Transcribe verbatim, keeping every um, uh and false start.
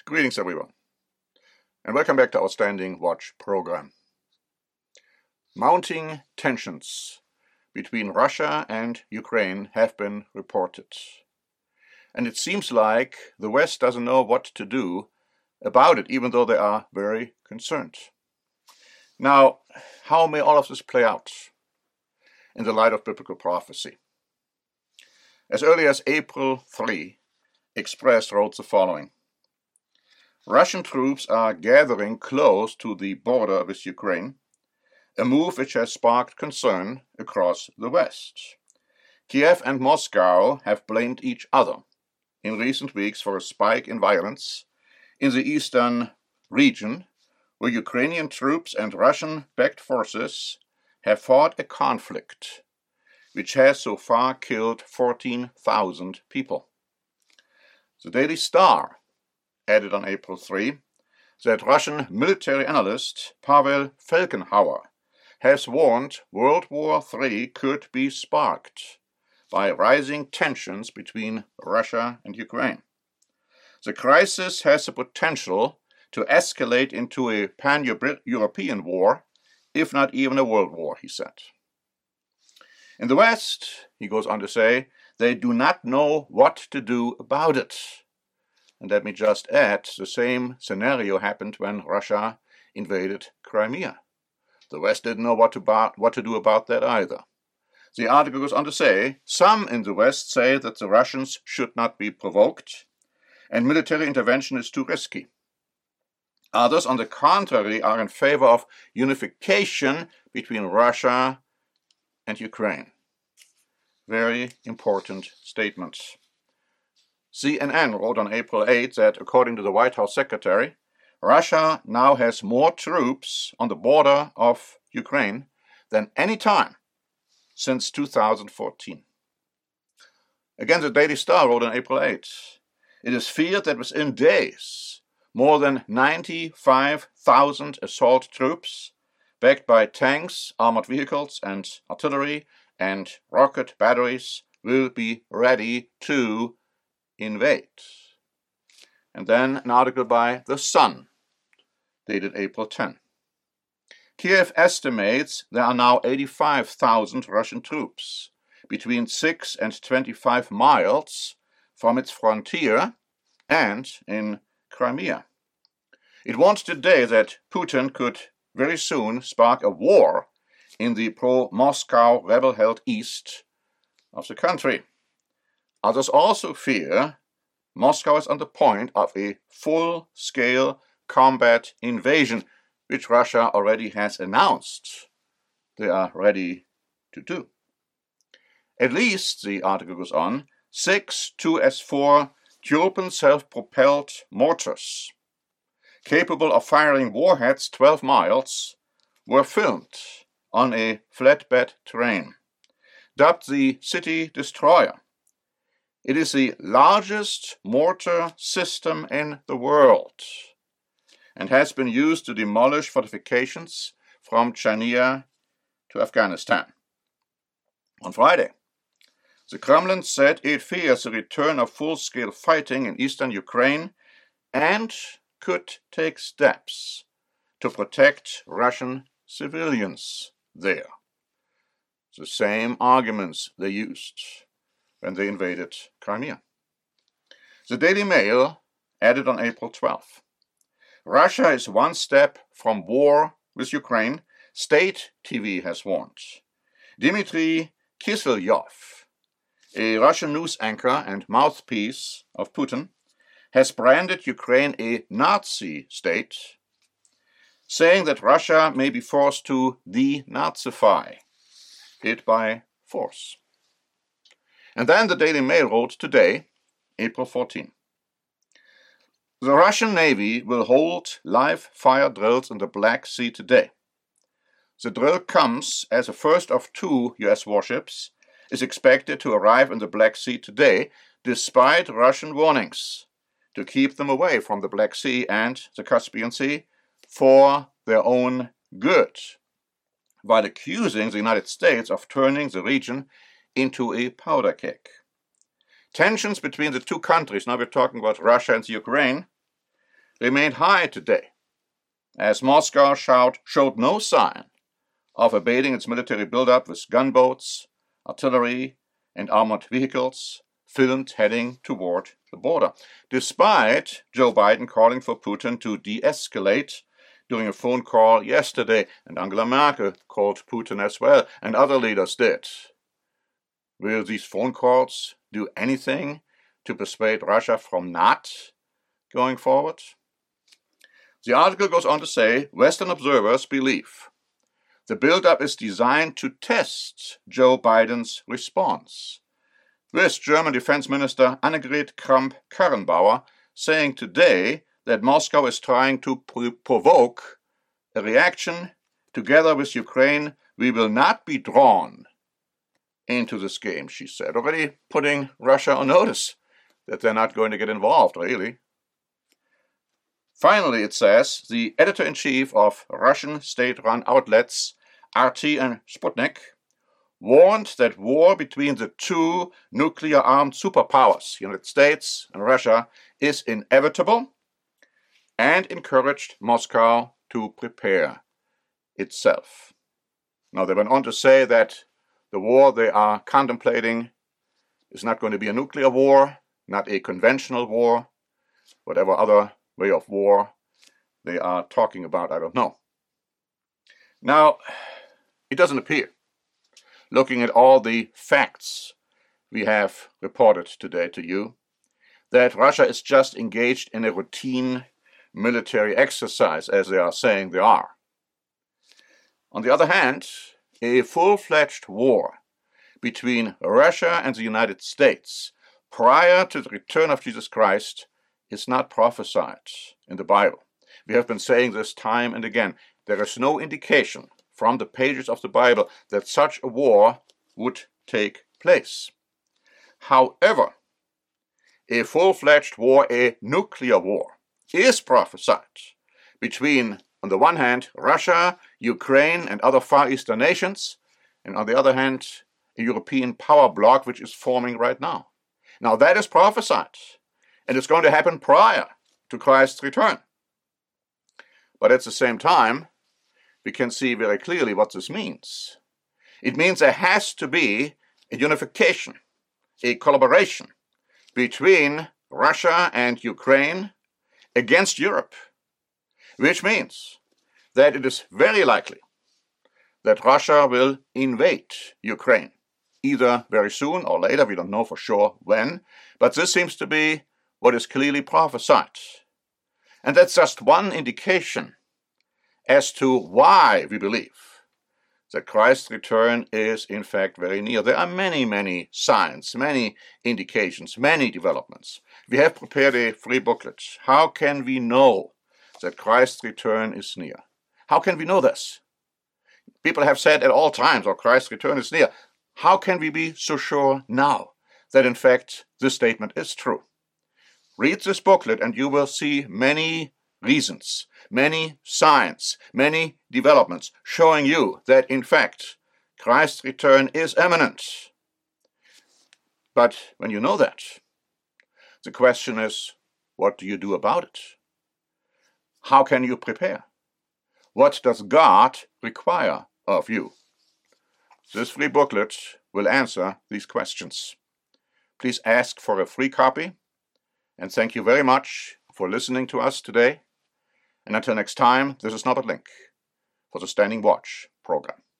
Greetings everyone, and welcome back to our Standing Watch program. Mounting tensions between Russia and Ukraine have been reported, and it seems like the West doesn't know what to do about it, even though they are very concerned. Now, how may all of this play out in the light of biblical prophecy? As early as April third, Express wrote the following: Russian troops are gathering close to the border with Ukraine, a move which has sparked concern across the West. Kiev and Moscow have blamed each other in recent weeks for a spike in violence in the eastern region, where Ukrainian troops and Russian-backed forces have fought a conflict which has so far killed fourteen thousand people. The Daily Star added on April third that Russian military analyst Pavel Felgenhauer has warned World War three could be sparked by rising tensions between Russia and Ukraine. The crisis has the potential to escalate into a pan-European war, if not even a world war, he said. In the West, he goes on to say, they do not know what to do about it. And let me just add, the same scenario happened when Russia invaded Crimea. The West didn't know what to, bar- what to do about that either. The article goes on to say, some in the West say that the Russians should not be provoked, and military intervention is too risky. Others, on the contrary, are in favor of unification between Russia and Ukraine. Very important statements. C N N wrote on April eighth that, according to the White House secretary, Russia now has more troops on the border of Ukraine than any time since two thousand fourteen. Again, the Daily Star wrote on April eighth, it is feared that within days, more than ninety-five thousand assault troops, backed by tanks, armored vehicles, and artillery, and rocket batteries, will be ready to invade. And then an article by The Sun, dated April tenth. Kiev estimates there are now eighty-five thousand Russian troops between six and twenty-five miles from its frontier and in Crimea. It warned today that Putin could very soon spark a war in the pro-Moscow rebel-held east of the country. Others also fear Moscow is on the point of a full-scale combat invasion, which Russia already has announced they are ready to do. At least, the article goes on, six two S four Dupin self-propelled mortars, capable of firing warheads twelve miles, were filmed on a flatbed train. Dubbed the City Destroyer, it is the largest mortar system in the world and has been used to demolish fortifications from Chechnya to Afghanistan. On Friday, the Kremlin said it fears a return of full-scale fighting in eastern Ukraine and could take steps to protect Russian civilians there. The same arguments they used when they invaded Crimea. The Daily Mail added on April twelfth, Russia is one step from war with Ukraine, State T V has warned. Dmitry Kiselyov, a Russian news anchor and mouthpiece of Putin, has branded Ukraine a Nazi state, saying that Russia may be forced to denazify it by force. And then the Daily Mail wrote today, April fourteenth, the Russian Navy will hold live fire drills in the Black Sea today. The drill comes as the first of two U S warships is expected to arrive in the Black Sea today, despite Russian warnings to keep them away from the Black Sea and the Caspian Sea for their own good, while accusing the United States of turning the region into a powder keg. Tensions between the two countries, now we're talking about Russia and Ukraine, remained high today, as Moscow showed, showed no sign of abating its military buildup with gunboats, artillery, and armored vehicles filmed heading toward the border, despite Joe Biden calling for Putin to de-escalate during a phone call yesterday, and Angela Merkel called Putin as well, and other leaders did. Will these phone calls do anything to persuade Russia from not going forward? The article goes on to say, Western observers believe the buildup is designed to test Joe Biden's response, with German Defense Minister Annegret Kramp-Karrenbauer saying today that Moscow is trying to pr- provoke a reaction. Together with Ukraine, we will not be drawn into this game, she said, already putting Russia on notice that they're not going to get involved, really. Finally, it says, the editor-in-chief of Russian state-run outlets R T and Sputnik warned that war between the two nuclear-armed superpowers, United States and Russia, is inevitable, and encouraged Moscow to prepare itself. Now, they went on to say that the war they are contemplating is not going to be a nuclear war, not a conventional war, whatever other way of war they are talking about, I don't know. Now, it doesn't appear, looking at all the facts we have reported today to you, that Russia is just engaged in a routine military exercise, as they are saying they are. On the other hand, a full-fledged war between Russia and the United States prior to the return of Jesus Christ is not prophesied in the Bible. We have been saying this time and again. There is no indication from the pages of the Bible that such a war would take place. However, a full-fledged war, a nuclear war, is prophesied between, on the one hand, Russia, Ukraine, and other Far Eastern nations, and on the other hand, a European power bloc which is forming right now. Now that is prophesied, and it's going to happen prior to Christ's return. But at the same time, we can see very clearly what this means. It means there has to be a unification, a collaboration between Russia and Ukraine against Europe, which means that it is very likely that Russia will invade Ukraine, either very soon or later, we don't know for sure when, but this seems to be what is clearly prophesied. And that's just one indication as to why we believe that Christ's return is in fact very near. There are many, many signs, many indications, many developments. We have prepared a free booklet. How can we know that Christ's return is near? How can we know this? People have said at all times, oh, Christ's return is near. How can we be so sure now that in fact this statement is true? Read this booklet and you will see many reasons, many signs, many developments showing you that in fact Christ's return is imminent. But when you know that, the question is, what do you do about it? How can you prepare? What does God require of you? This free booklet will answer these questions. Please ask for a free copy, and thank you very much for listening to us today. And until next time, this is Norbert Link for the Standing Watch program.